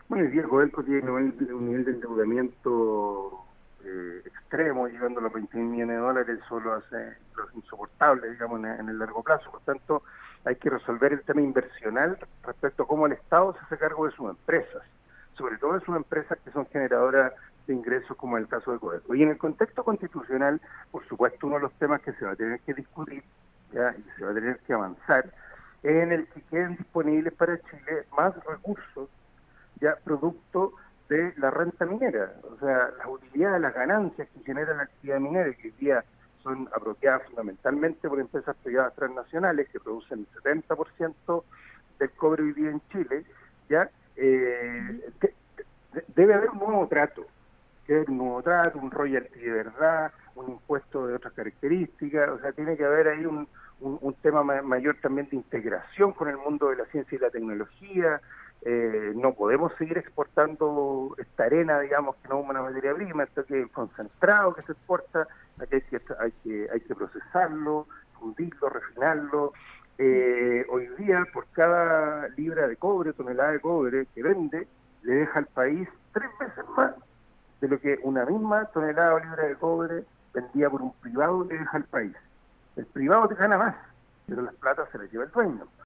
Bueno, el día Codelco tiene un nivel de endeudamiento extremo, llegando a los 20 millones de dólares, eso lo hace insoportable, digamos, en el largo plazo. Por tanto, hay que resolver el tema inversional respecto a cómo el Estado se hace cargo de sus empresas, sobre todo de sus empresas que son generadoras de ingresos, como en el caso de Codelco. Y en el contexto constitucional, por supuesto, uno de los temas que se va a tener que discutir, ¿ya?, y se va a tener que avanzar, es en el que queden disponibles para Chile más recursos, ya producto de la renta minera, o sea, las utilidades, las ganancias que genera la actividad minera, que hoy día son apropiadas fundamentalmente por empresas privadas transnacionales que producen el 70% del cobre hoy día en Chile, ya debe haber un nuevo trato, un royalty de verdad, un impuesto de otras características, o sea, tiene que haber ahí un tema mayor también de integración con el mundo de la ciencia y la tecnología. No podemos seguir exportando esta arena, digamos, que no es una materia prima, esto que es concentrado que se exporta, aquí hay que procesarlo, fundirlo, refinarlo. Hoy día, por cada libra de cobre, tonelada de cobre que vende, le deja al país 3 veces más de lo que una misma tonelada o libra de cobre vendía por un privado le deja al país. El privado te gana más, pero las platas se las lleva el dueño.